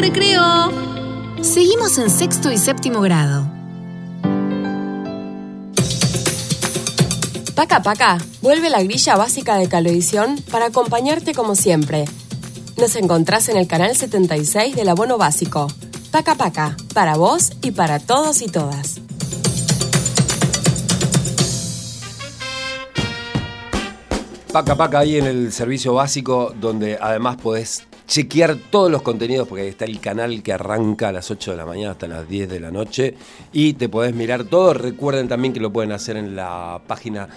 recreo. Seguimos en sexto y séptimo grado. Paca Paca, vuelve la grilla básica de Cablevisión para acompañarte como siempre. Nos encontrás en el canal 76 del abono básico. Paca Paca, para vos y para todos y todas. Paca Paca ahí en el servicio básico, donde además podés chequear todos los contenidos, porque ahí está el canal que arranca a las 8 de la mañana hasta las 10 de la noche y te podés mirar todo. Recuerden también que lo pueden hacer en la página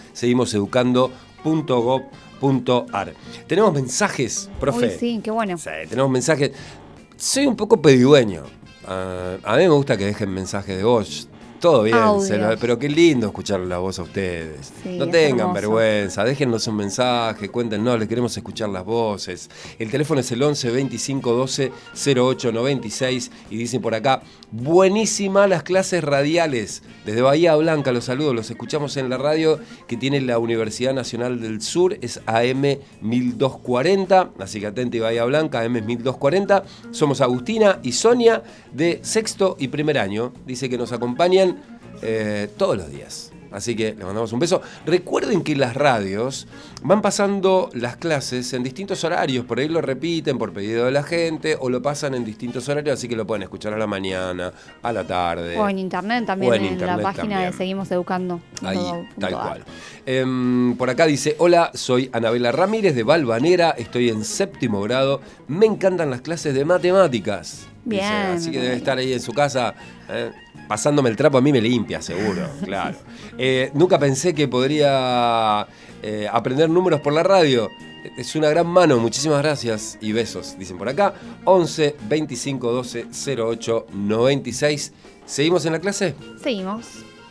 seguimoseducando.gov.ar. Tenemos mensajes, profe. Uy, sí, qué bueno. Sí, tenemos mensajes. Soy un poco pedigüeño. A mí me gusta que dejen mensajes de voz. Todo bien, pero qué lindo escuchar la voz a ustedes. Sí, no tengan hermoso. vergüenza, déjennos un mensaje, cuéntenos, les queremos escuchar las voces. El teléfono es el 11 25 12 08 96 y dicen por acá, buenísima las clases radiales. Desde Bahía Blanca los saludos, los escuchamos en la radio que tiene la Universidad Nacional del Sur, es AM 1240, así que atente Bahía Blanca, AM 1240. Somos Agustina y Sonia de sexto y primer año, dice que nos acompañan todos los días. Así que les mandamos un beso. Recuerden que las radios van pasando las clases en distintos horarios. Por ahí lo repiten por pedido de la gente o lo pasan en distintos horarios, así que lo pueden escuchar a la mañana, a la tarde. O en internet también, la página también. de Seguimos Educando. Ahí, tal cual. Por acá dice, hola, soy Anabela Ramírez de Valvanera, estoy en séptimo grado, me encantan las clases de matemáticas. Bien. Dice, así que debe estar ahí en su casa, pasándome el trapo, a mí me limpia, seguro, claro. Nunca pensé que podría aprender números por la radio. Es una gran mano, muchísimas gracias y besos, dicen por acá. 11 25 12 08 96. ¿Seguimos en la clase? Seguimos.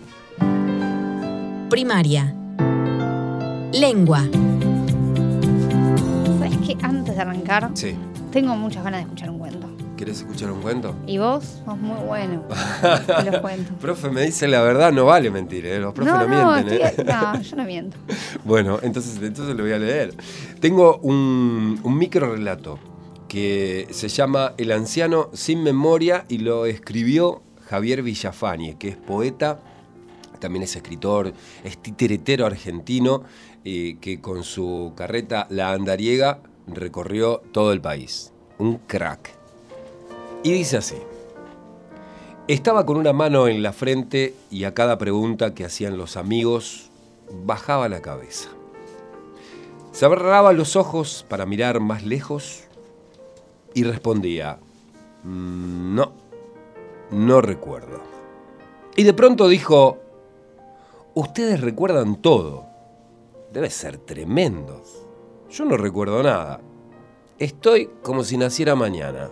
Primaria. Lengua. ¿Sabes qué? Antes de arrancar, Sí. tengo muchas ganas de escuchar un cuento. ¿Querés escuchar un cuento? Y vos sos muy bueno con los cuentos. Profe, me dice la verdad, no vale mentir, los profes no mienten. No, yo no miento. Bueno, entonces lo voy a leer. Tengo un micro relato que se llama El anciano sin memoria y lo escribió Javier Villafañe, que es poeta, también es escritor, es titeretero argentino, que con su carreta La Andariega recorrió todo el país. Un crack. Y dice así: estaba con una mano en la frente y a cada pregunta que hacían los amigos bajaba la cabeza. Cerraba los ojos para mirar más lejos y respondía, no recuerdo. Y de pronto dijo, ustedes recuerdan todo. Debe ser tremendo. Yo no recuerdo nada. Estoy como si naciera mañana.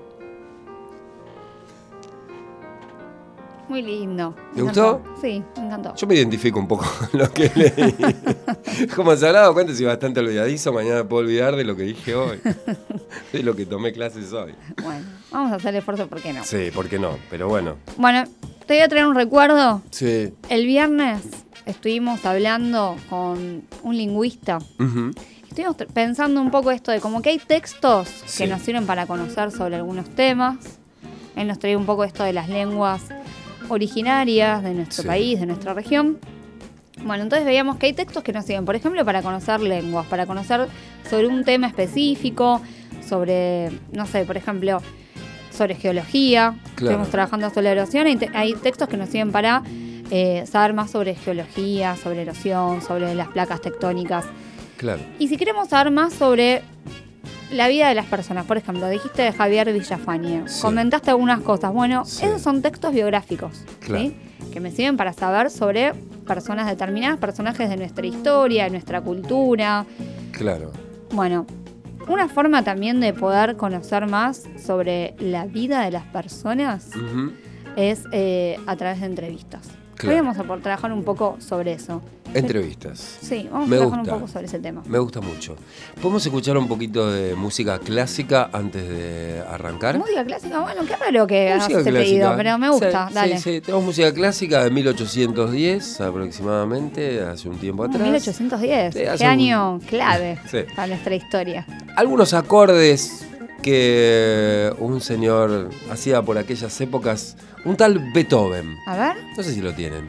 Muy lindo. ¿Te gustó? Sí, me encantó. Yo me identifico un poco con lo que leí. Como se ha dado cuenta, soy bastante olvidadizo. Mañana puedo olvidar de lo que dije hoy. De lo que tomé clases hoy. Bueno, vamos a hacer el esfuerzo, ¿por qué no? Sí, ¿por qué no? Pero bueno. Bueno, te voy a traer un recuerdo. Sí. El viernes estuvimos hablando con un lingüista. Uh-huh. Estuvimos pensando un poco esto de como que hay textos Sí. que nos sirven para conocer sobre algunos temas. Él nos trae un poco esto de las lenguas originarias de nuestro Sí. país, de nuestra región. Bueno, entonces veíamos que hay textos que nos sirven, por ejemplo, para conocer lenguas, para conocer sobre un tema específico, sobre, no sé, por ejemplo, sobre geología. Claro. Estuvimos trabajando sobre la erosión. Hay textos que nos sirven para saber más sobre geología, sobre erosión, sobre las placas tectónicas. Claro. Y si queremos saber más sobre la vida de las personas, por ejemplo, dijiste de Javier Villafañe, Sí. comentaste algunas cosas. Bueno, Sí. esos son textos biográficos, Claro. ¿sí? Que me sirven para saber sobre personas determinadas, personajes de nuestra historia, de nuestra cultura. Claro. Bueno, una forma también de poder conocer más sobre la vida de las personas Uh-huh. es a través de entrevistas. Claro. Hoy vamos a trabajar un poco sobre eso. Entrevistas. Sí, vamos Me a trabajar gusta. un poco sobre ese tema. Me gusta mucho. ¿Podemos escuchar un poquito de música clásica antes de arrancar? Música clásica, bueno, qué raro que hagas Música ese clásica. pedido, pero me gusta, Sí, dale. Sí, tenemos música clásica de 1810 aproximadamente, hace un tiempo atrás. 1810, Sí, hace qué año clave Sí. para nuestra historia. Algunos acordes que un señor hacía por aquellas épocas, un tal Beethoven. A ver. No sé si lo tienen.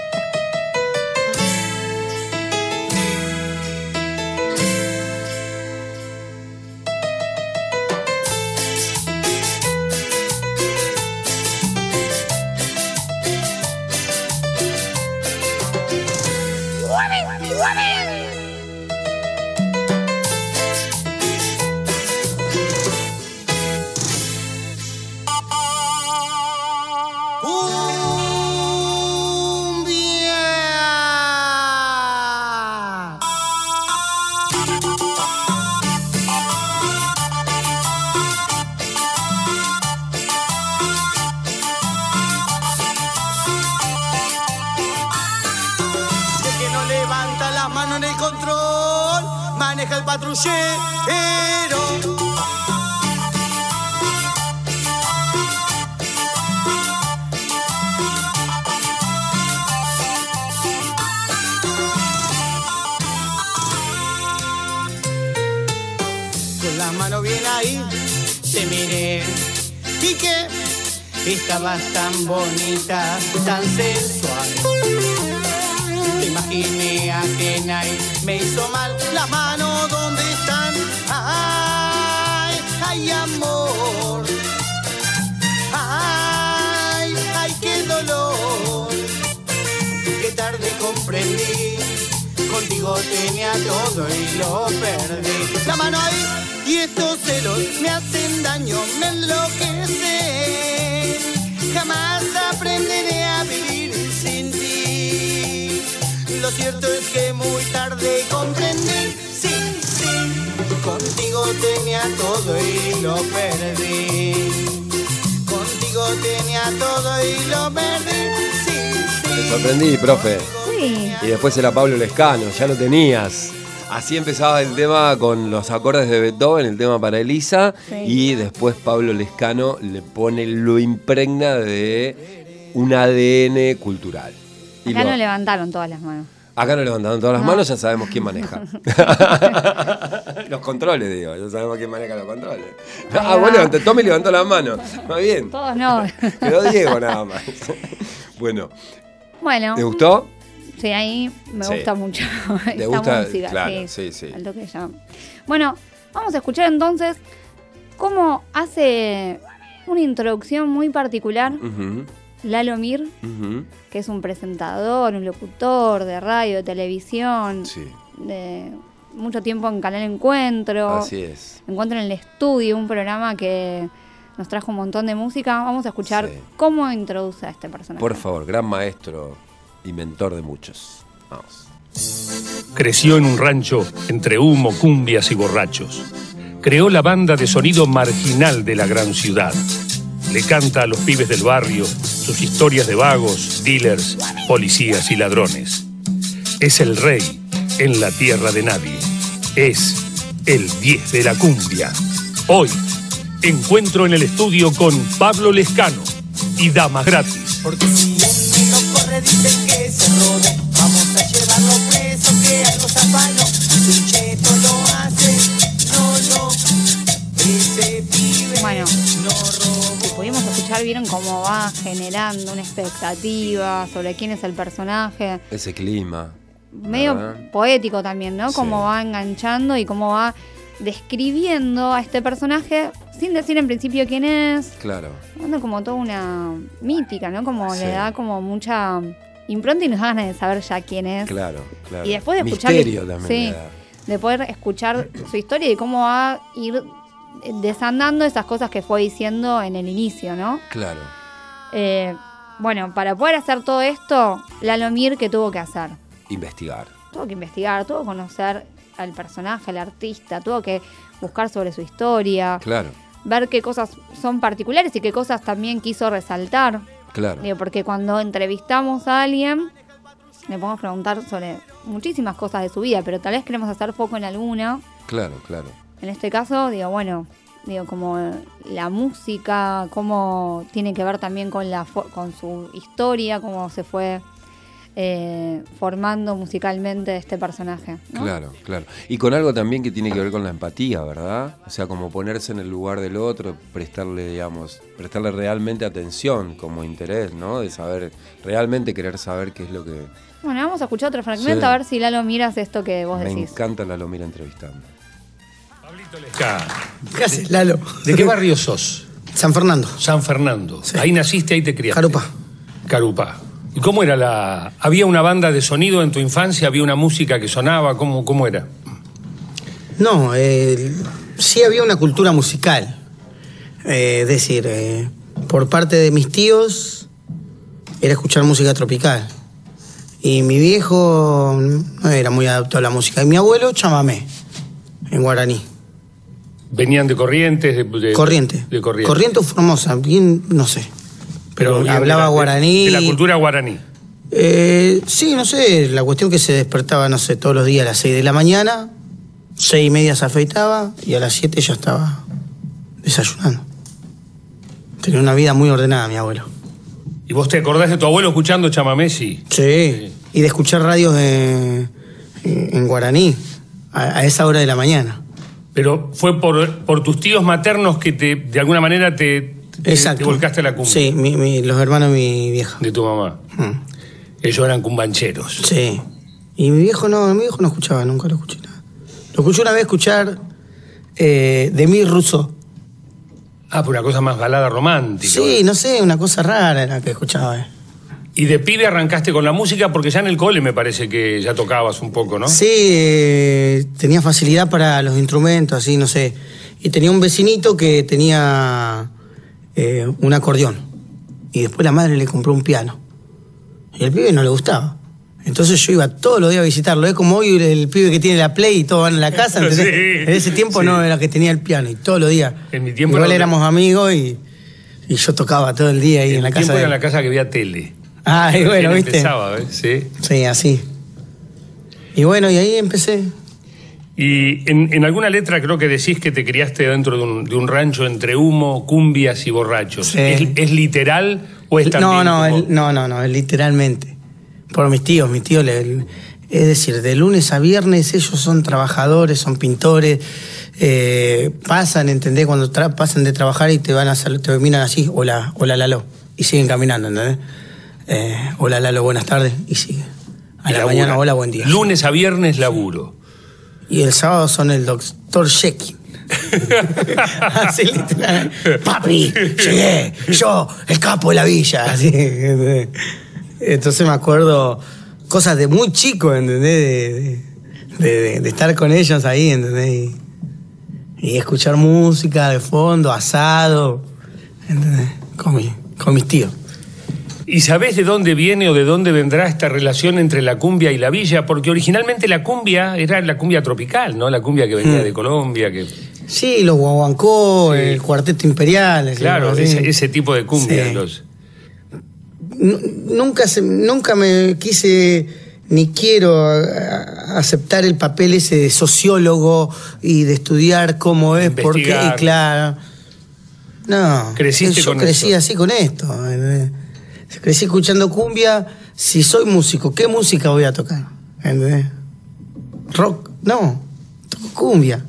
Maneja el patrullero. Con la mano bien ahí, te miré. ¿Y qué? Estabas tan bonita, tan sensual. Te imaginé ajena y me hizo mal. Las manos, ¿dónde están? Ay, ay, amor. Ay, ay, qué dolor. Qué tarde comprendí. Contigo tenía todo y lo perdí. La mano ahí y estos celos me hacen daño, me enloquecen. Jamás aprenderé a vivir sin ti. Lo cierto es que muy tarde comprendí. Sí, sí, contigo tenía todo y lo perdí. Contigo tenía todo y lo perdí. Sí, sí. Me sorprendí, profe. Sí. Y después era Pablo Lescano, ya lo tenías. Así empezaba el tema con los acordes de Beethoven, el tema para Elisa. Sí. Y después Pablo Lescano le pone, lo impregna de un ADN cultural. Y Acá no levantaron todas las manos. Acá no levantaron todas las No. manos, ya sabemos quién maneja. Los controles, digo, ya sabemos quién maneja los controles. Ahí Vos va. Tommy levantó las manos. Más bien. Todos no. Quedó Diego nada más. Bueno, Bueno. ¿te gustó? Sí, ahí me Sí. gusta mucho ¿Te esta gusta? música. Claro, sí. Al toque ya. Bueno, vamos a escuchar entonces cómo hace una introducción muy particular Ujú, Lalo Mir, ujú. que es un presentador, un locutor de radio, de televisión, Sí, de mucho tiempo en Canal Encuentro. así es. Encuentro en el estudio, un programa que nos trajo un montón de música. Vamos a escuchar Sí. cómo introduce a este personaje. Por favor, gran maestro y mentor de muchos. Vamos. Creció en un rancho entre humo, cumbias y borrachos. Creó la banda de sonido marginal de la gran ciudad. Le canta a los pibes del barrio sus historias de vagos, dealers, policías y ladrones. Es el rey en la tierra de nadie. Es el 10 de la cumbia. Hoy, encuentro en el estudio con Pablo Lescano y Damas Gratis. Porque si un no corre, dicen que se robe. Vamos a llevarlo preso, que algo zapano. Si un cheto lo hace, no. Ese pibe Bueno. no robó. Si pudimos escuchar, vieron cómo va generando una expectativa sobre quién es el personaje. Ese clima. Medio ¿verdad? poético también, ¿no? Sí. Cómo va enganchando y cómo va describiendo a este personaje sin decir en principio quién es. Claro. Dando como toda una mítica, ¿no? Como Sí. le da como mucha impronta y nos da ganas de saber ya quién es. Claro. Y después de escuchar. Misterio también. Sí, le da. de poder escuchar su historia y cómo va a ir desandando esas cosas que fue diciendo en el inicio, ¿no? Claro. Bueno, para poder hacer todo esto, Lalo Mir, ¿qué tuvo que hacer? Investigar. Tuvo que investigar, tuvo que conocer al personaje, al artista, tuvo que buscar sobre su historia, Claro. ver qué cosas son particulares y qué cosas también quiso resaltar. Claro. Digo, porque cuando entrevistamos a alguien, le podemos preguntar sobre muchísimas cosas de su vida, pero tal vez queremos hacer foco en alguna. Claro. En este caso, como la música, cómo tiene que ver también con con su historia, cómo se fue formando musicalmente este personaje, ¿no? Claro, claro. Y con algo también que tiene que ver con la empatía, ¿verdad? O sea, como ponerse en el lugar del otro, prestarle realmente atención, como interés, ¿no? De saber, realmente querer saber qué es lo que... Bueno, vamos a escuchar otro fragmento, Sí. a ver si Lalo miras esto que vos Me decís. encanta Lalo Mira entrevistando. Pablito Lescano. ¿Qué haces, Lalo? ¿De qué barrio sos? San Fernando. San Fernando. Sí. Ahí naciste, ahí te criaste. Carupá. Carupá. ¿Y cómo era ¿Había una banda de sonido en tu infancia? ¿Había una música que sonaba? ¿Cómo era? No, sí había una cultura musical. Es decir, por parte de mis tíos era escuchar música tropical. Y mi viejo no era muy adaptado a la música. Y mi abuelo, chamamé, en guaraní. ¿Venían de Corrientes? Corriente. De Corrientes. Corriente o Formosa, bien, no sé. Pero bien hablaba guaraní. De la cultura guaraní. Sí, no sé, la cuestión que se despertaba, no sé, todos los días a las 6 de la mañana, 6:30 se afeitaba y a las 7 ya estaba desayunando. Tenía una vida muy ordenada mi abuelo. ¿Y vos te acordás de tu abuelo escuchando chamamé? Sí. Sí, y de escuchar radios en guaraní a esa hora de la mañana. Pero fue por tus tíos maternos que de alguna manera te volcaste a la cumbia. Sí, los hermanos de mi vieja. De tu mamá. Ellos eran cumbancheros. Sí. Y mi viejo no escuchaba, nunca lo escuché nada. Lo escuché una vez escuchar Demi Rousseau. Ah, por una cosa más balada romántica. Sí, no sé, una cosa rara era que escuchaba. Y de pibe arrancaste con la música porque ya en el cole me parece que ya tocabas un poco, ¿no? Sí, tenía facilidad para los instrumentos, así, no sé. Y tenía un vecinito que tenía un acordeón. Y después la madre le compró un piano. Y al pibe no le gustaba. Entonces yo iba todos los días a visitarlo. Es como hoy el pibe que tiene la Play y todos van a la casa. ¿Entendés? Sí, en ese tiempo sí. no era que tenía el piano. Y todos los días. En mi tiempo igual era éramos amigos y yo tocaba todo el día ahí en la casa. Era en la casa que había tele. Ah, y bueno, ¿viste? Empezaba, ¿ves? Sí. Sí, así. Y bueno, y ahí empecé. Y en alguna letra creo que decís que te criaste dentro de un rancho entre humo, cumbias y borrachos. Sí. ¿Es literal o es también No, es literalmente. Por mis tíos, es decir, de lunes a viernes ellos son trabajadores, son pintores, pasan, ¿entendés? Cuando pasan de trabajar y te miran así, hola Lalo, y siguen caminando, ¿entendés? Hola Lalo, buenas tardes, y siguen. A la mañana, hola, buen día. Lunes a viernes laburo. Y el sábado son el doctor Jekyll. Así literal. Papi, llegué, yo, el capo de la villa. Así. Entonces me acuerdo cosas de muy chico, ¿entendés? De estar con ellos ahí, ¿entendés? Y escuchar música de fondo, asado, ¿entendés? Con mis tíos. ¿Y sabés de dónde viene o de dónde vendrá esta relación entre la cumbia y la villa? Porque originalmente la cumbia era la cumbia tropical, ¿no? La cumbia que venía de Colombia. Sí, los guaguancó, sí. El Cuarteto Imperial. Claro, ese tipo de cumbia. Sí. Nunca me quise ni quiero aceptar el papel ese de sociólogo y de estudiar cómo es, por qué, y claro. No, yo crecí así con esto. Crecí escuchando cumbia. Si soy músico, ¿qué música voy a tocar? ¿Entendés? Rock, no, toco cumbia.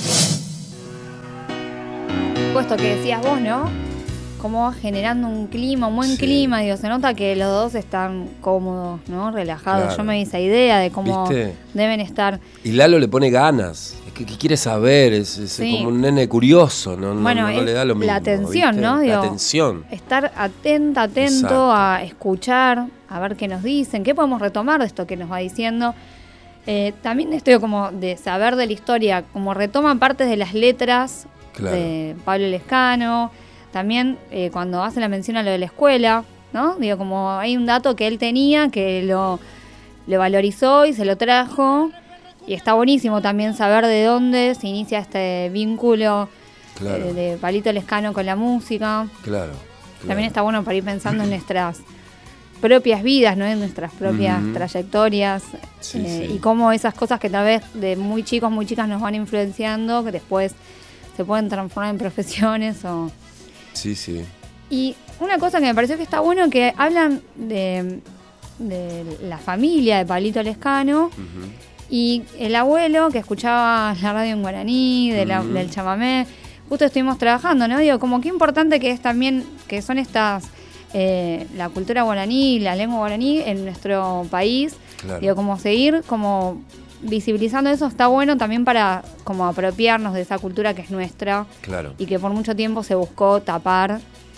Esto que decías vos, ¿no? Cómo va generando un clima, un buen clima, digo, se nota que los dos están cómodos, ¿no? Relajados. Claro. Yo me di esa idea de cómo deben estar. Y Lalo le pone ganas, que quiere saber, es como un nene curioso, no le da lo mismo. La atención, ¿viste? ¿No? Digo, la atención. Estar atento Exacto. A escuchar, a ver qué nos dicen, qué podemos retomar de esto que nos va diciendo. También estoy como de saber de la historia, como retoman partes de las letras de Pablo Lescano. También cuando hace la mención a lo de la escuela, ¿no? Digo, como hay un dato que él tenía, que lo valorizó y se lo trajo. Y está buenísimo también saber de dónde se inicia este vínculo de Pablito Lescano con la música. Claro. También está bueno para ir pensando en nuestras propias vidas, ¿no? En nuestras propias trayectorias. Sí. Y cómo esas cosas que tal vez de muy chicos, muy chicas nos van influenciando, que después se pueden transformar en profesiones o... Sí. Y una cosa que me pareció que está bueno, que hablan de la familia de Pablito Lescano. Y el abuelo que escuchaba la radio en guaraní, del chamamé, justo estuvimos trabajando, ¿no? Digo, como qué importante que es también, que son estas, la cultura guaraní, la lengua guaraní en nuestro país. Claro. Digo, como seguir como visibilizando eso está bueno también para como apropiarnos de esa cultura que es nuestra. Claro. Y que por mucho tiempo se buscó tapar.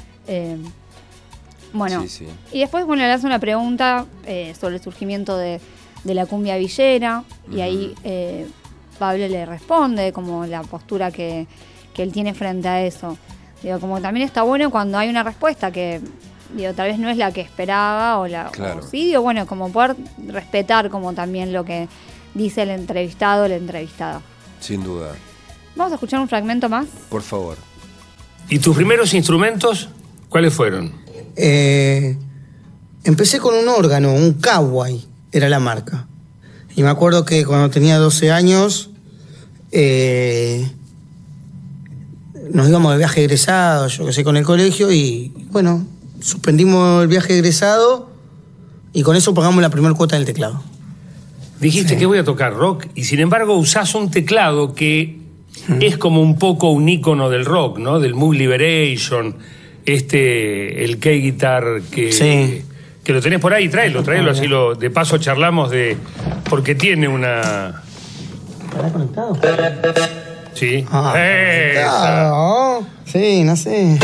Bueno, Sí. y después, bueno, le hace una pregunta sobre el surgimiento de la cumbia villera, y ahí Pablo le responde como la postura que él tiene frente a eso. Digo, como también está bueno cuando hay una respuesta que, digo, tal vez no es la que esperaba Claro. o sí, digo, bueno, como poder respetar como también lo que dice el entrevistado o la entrevistada. Sin duda. Vamos a escuchar un fragmento más. Por favor. ¿Y tus primeros instrumentos cuáles fueron? Empecé con un órgano, un Kawai, era la marca. Y me acuerdo que cuando tenía 12 años, nos íbamos de viaje egresado, yo que sé, con el colegio, y bueno, suspendimos el viaje egresado y con eso pagamos la primera cuota del teclado. Dijiste que voy a tocar rock y sin embargo usás un teclado que es como un poco un ícono del rock, ¿no? Del Moog Liberation, el K-Guitar que lo tenés por ahí, tráelo, así de paso charlamos porque tiene una... ¿Estará conectado? Sí. Esa. Claro. Sí, no sé.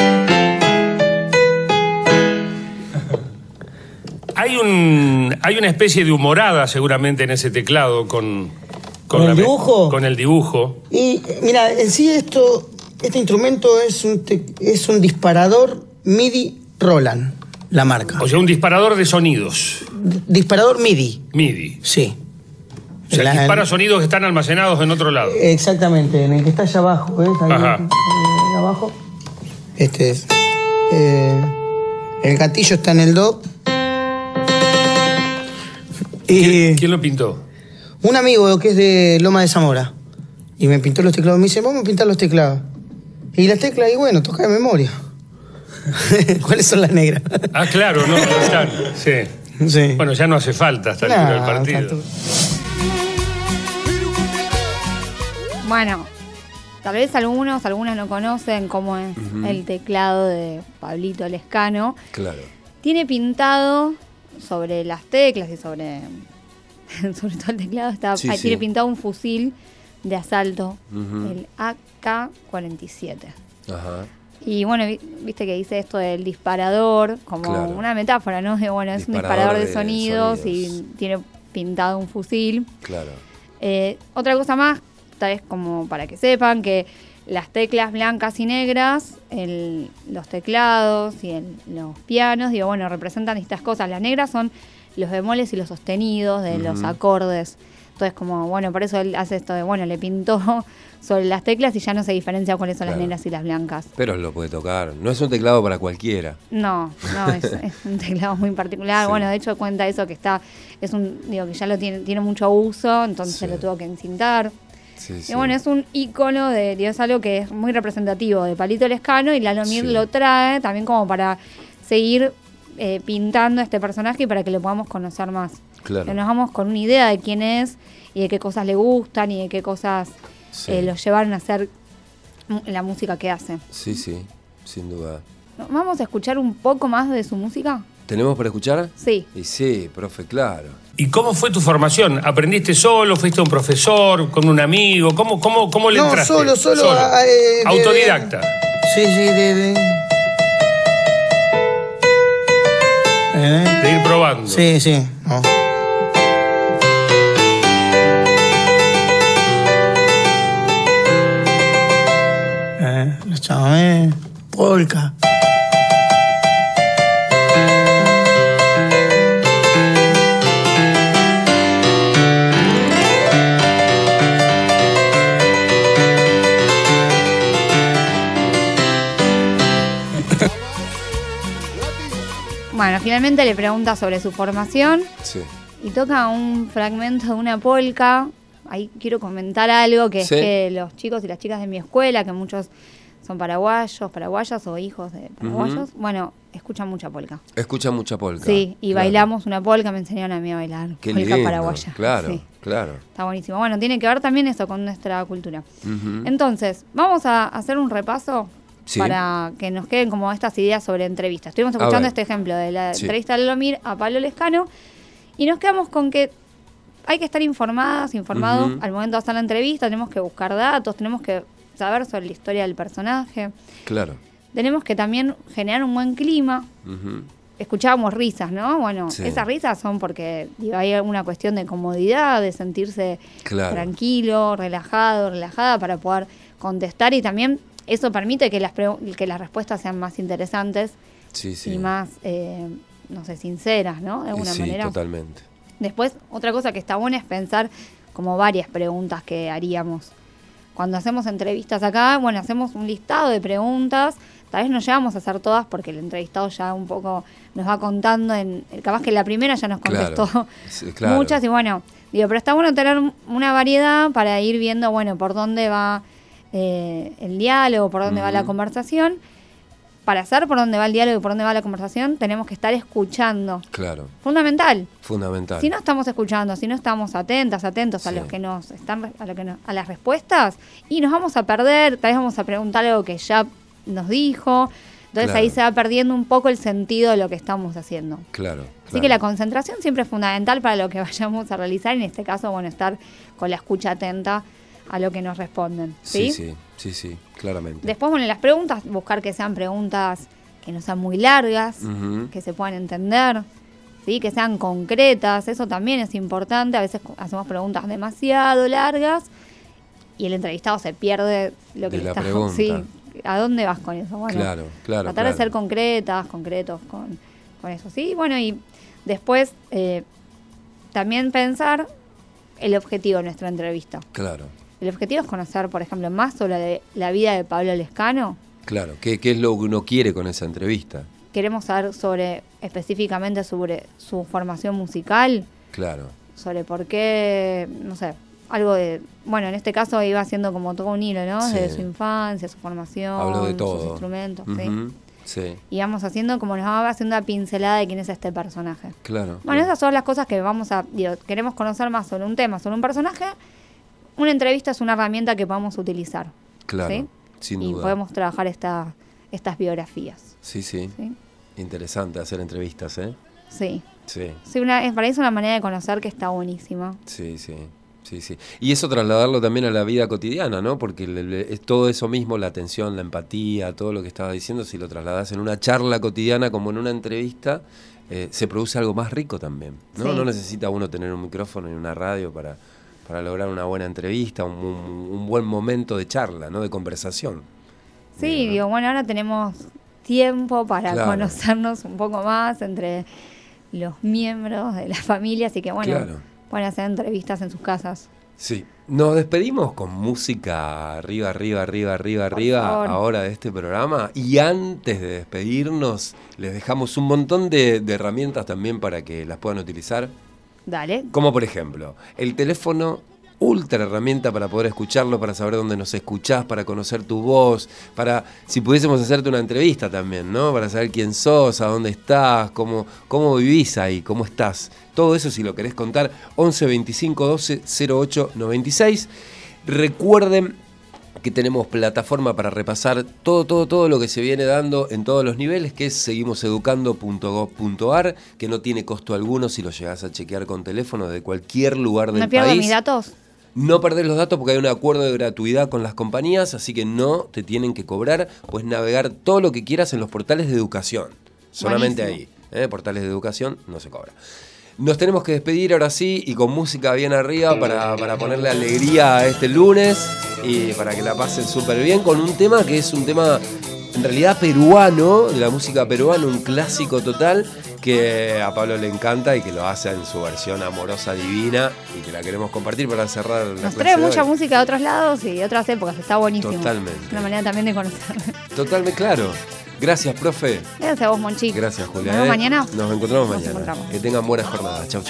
Hay una especie de humorada seguramente en ese teclado con el dibujo. Con el dibujo. Y mira, en sí este instrumento es un disparador MIDI Roland, la marca. O sea, un disparador de sonidos. Disparador MIDI. MIDI. Sí. O sea, dispara sonidos que están almacenados en otro lado. Exactamente, en el que está allá abajo, ¿ves? Ahí, Ajá. Abajo. Este es. El gatillo está en el Do. Y ¿Quién lo pintó? un amigo que es de Loma de Zamora. Y me pintó los teclados. Me dice, vamos a pintar los teclados. Y las teclas, y bueno, toca de memoria. ¿Cuáles son las negras? Ah, claro, no están. Sí. Sí. Bueno, ya no hace falta hasta el final del partido. tanto. Bueno, tal vez algunas no conocen cómo es el teclado de Pablito Lescano. Claro. Tiene pintado sobre las teclas y sobre todo el teclado Sí, sí. tiene pintado un fusil de asalto, el AK-47. Ajá. Y bueno, viste que dice esto del disparador, como Claro. una metáfora, ¿no? De, bueno, es un disparador de sonidos y tiene pintado un fusil. Claro. Otra cosa más, tal vez como para que sepan que las teclas blancas y negras, los teclados y los pianos, digo, bueno, representan estas cosas. Las negras son los bemoles y los sostenidos de los acordes. Entonces, como, bueno, por eso él hace esto de, bueno, le pintó sobre las teclas y ya no se diferencia cuáles son las Claro. negras y las blancas. Pero lo puede tocar. No es un teclado para cualquiera. No, es un teclado muy particular. Sí. Bueno, de hecho cuenta eso que digo, que ya lo tiene mucho uso, entonces Sí. lo tuvo que encintar. Sí, sí. Y bueno, es un ícono es algo que es muy representativo de Pablito Lescano, y Lalomir Sí. lo trae también como para seguir pintando este personaje y para que lo podamos conocer más. Claro. Que nos vamos con una idea de quién es y de qué cosas le gustan y de qué cosas Sí. los llevaron a hacer la música que hace. Sí, sí, sin duda. ¿Vamos a escuchar un poco más de su música? ¿Tenemos para escuchar? Sí. Y sí, profe, claro. ¿Y cómo fue tu formación? ¿Aprendiste solo? ¿Fuiste a un profesor? ¿Con un amigo? ¿Cómo le No, entraste? solo, Autodidacta. Sí, De ir probando. Sí. No. Los chamamé, polka. Bueno, finalmente le pregunta sobre su formación Sí. y toca un fragmento de una polka. Ahí quiero comentar algo, que Sí. es que los chicos y las chicas de mi escuela, que muchos son paraguayas o hijos de paraguayos, bueno, escuchan mucha polka. Escuchan mucha polka. Sí, y claro. bailamos una polka, me enseñaron a mí a bailar. Qué polka lindo, paraguaya. claro, Sí. claro. Está buenísimo. Bueno, tiene que ver también eso con nuestra cultura. Ujú. Entonces, vamos a hacer un repaso Sí. para que nos queden como estas ideas sobre entrevistas. Estuvimos escuchando ver. este ejemplo de la Sí. entrevista de Lomir a Pablo Lescano y nos quedamos con que hay que estar informados Ujú. al momento de hacer la entrevista, tenemos que buscar datos, tenemos que saber sobre la historia del personaje, Claro. tenemos que también generar un buen clima. Ujú. Escuchábamos risas, ¿no? Bueno, Sí. esas risas son porque digo, hay una cuestión de comodidad, de sentirse Claro. tranquilo, relajada para poder contestar y también eso permite que las respuestas sean más interesantes Sí, sí. y más, no sé, sinceras, ¿no? De alguna Sí, manera. totalmente. Después, otra cosa que está buena es pensar como varias preguntas que haríamos. Cuando hacemos entrevistas acá, bueno, hacemos un listado de preguntas. Tal vez no llegamos a hacer todas porque el entrevistado ya un poco nos va contando. Capaz que la primera ya nos contestó Claro, sí, claro. muchas y bueno, digo, pero está bueno tener una variedad para ir viendo, bueno, por dónde va el diálogo, por dónde va la conversación. Para saber por dónde va el diálogo y por dónde va la conversación, tenemos que estar escuchando. Claro. Fundamental. Fundamental. Si no estamos escuchando, si no estamos atentos a Sí. los que nos están a las respuestas, y nos vamos a perder, tal vez vamos a preguntar algo que ya nos dijo, entonces Claro. ahí se va perdiendo un poco el sentido de lo que estamos haciendo. Claro. Así que la concentración siempre es fundamental para lo que vayamos a realizar, en este caso, bueno, estar con la escucha atenta a lo que nos responden. ¿sí? Sí, claramente. Después, bueno, las preguntas, buscar que sean preguntas que no sean muy largas, Ujú. que se puedan entender, ¿sí? Que sean concretas, eso también es importante. A veces hacemos preguntas demasiado largas y el entrevistado se pierde lo que De le la está... pregunta. Sí, ¿a dónde vas con eso? Bueno, Claro. tratar de ser concretos con eso, ¿sí? Bueno, y después también pensar el objetivo de nuestra entrevista. Claro. El objetivo es conocer, por ejemplo, más sobre la vida de Pablo Lescano. Claro. ¿Qué es lo que uno quiere con esa entrevista? Queremos saber específicamente sobre su formación musical, Claro. sobre por qué, no sé, algo de... Bueno, en este caso iba haciendo como todo un hilo, ¿no? Sí. Desde su infancia, su formación, Hablo de todo. sus instrumentos, ¿sí? Ujú. Sí. Y vamos haciendo como nos va haciendo una pincelada de quién es este personaje. Claro. Bueno, esas son las cosas que queremos conocer más sobre un tema, sobre un personaje. Una entrevista es una herramienta que podemos utilizar. Claro, ¿sí? sin Y duda. podemos trabajar estas biografías. Sí. ¿sí? Interesante hacer entrevistas, ¿eh? Sí. Sí. Sí, para mí es una manera de conocer que está buenísima. Sí. Y eso trasladarlo también a la vida cotidiana, ¿no? Porque es todo eso mismo, la atención, la empatía, todo lo que estaba diciendo, si lo trasladas en una charla cotidiana como en una entrevista, se produce algo más rico también, ¿no? Sí. No necesita uno tener un micrófono y una radio para lograr una buena entrevista, un buen momento de charla, ¿no? De conversación. Sí, Bien, ¿no? digo, bueno, ahora tenemos tiempo para Claro. conocernos un poco más entre los miembros de la familia, así que bueno, Claro. pueden hacer entrevistas en sus casas. Sí. Nos despedimos con música arriba, favor. ahora de este programa. Y antes de despedirnos, les dejamos un montón de herramientas también para que las puedan utilizar. Dale. Como por ejemplo, el teléfono, ultra herramienta para poder escucharlo, para saber dónde nos escuchás, para conocer tu voz, para, si pudiésemos hacerte una entrevista también, ¿no? Para saber quién sos, a dónde estás, cómo vivís ahí, cómo estás. Todo eso, si lo querés contar, 11 25 12 08 96. Recuerden que tenemos plataforma para repasar todo lo que se viene dando en todos los niveles, que es seguimoseducando.gov.ar, que no tiene costo alguno si lo llegás a chequear con teléfono de cualquier lugar del ¿Me pierdo país. mis datos? No perdés los datos porque hay un acuerdo de gratuidad con las compañías, así que no te tienen que cobrar. Puedes navegar todo lo que quieras en los portales de educación. Solamente Buenísimo. ahí. Portales de educación no se cobra. Nos tenemos que despedir ahora sí y con música bien arriba para ponerle alegría a este lunes y para que la pasen súper bien con un tema que es un tema en realidad peruano, de la música peruana, un clásico total que a Pablo le encanta y que lo hace en su versión amorosa divina y que la queremos compartir para cerrar la Nos clase trae de mucha hoy. música de otros lados y de otras épocas, está buenísimo. Totalmente. Una manera también de conocer. Totalmente claro. Gracias, profe. Gracias a vos, Monchi. Gracias, Julia. Nos vemos mañana. Nos encontramos Nos mañana. encontramos. Que tengan buenas jornadas. Chau.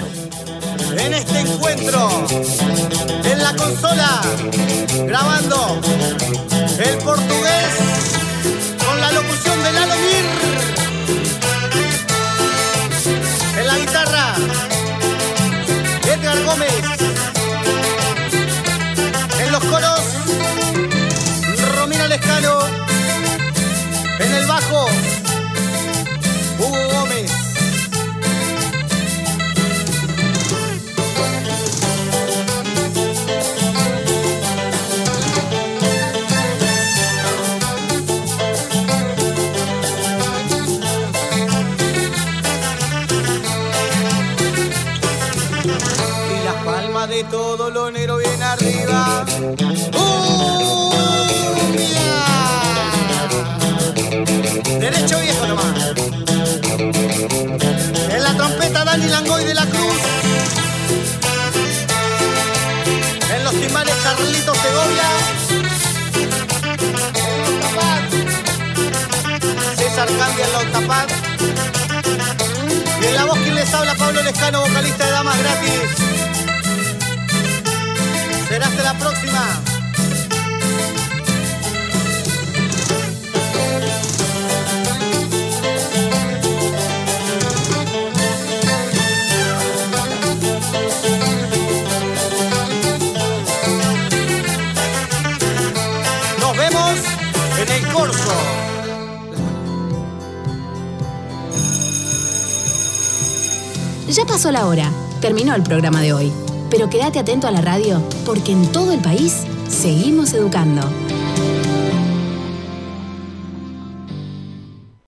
En este encuentro, en la consola, grabando el portugués. En el bajo, Hugo Gómez. Y las palmas de todo lo negro bien arriba. Derecho viejo nomás. En la trompeta Dani Langoy de la Cruz. En los timbales Carlitos Segovia. En los tapat César Cambia en los tapat. Y en la voz quien les habla, Pablo Lescano, vocalista de Damas Gratis. Será hasta la próxima. Nos vemos en el corso. Ya pasó la hora, terminó el programa de hoy. Pero quédate atento a la radio, porque en todo el país seguimos educando.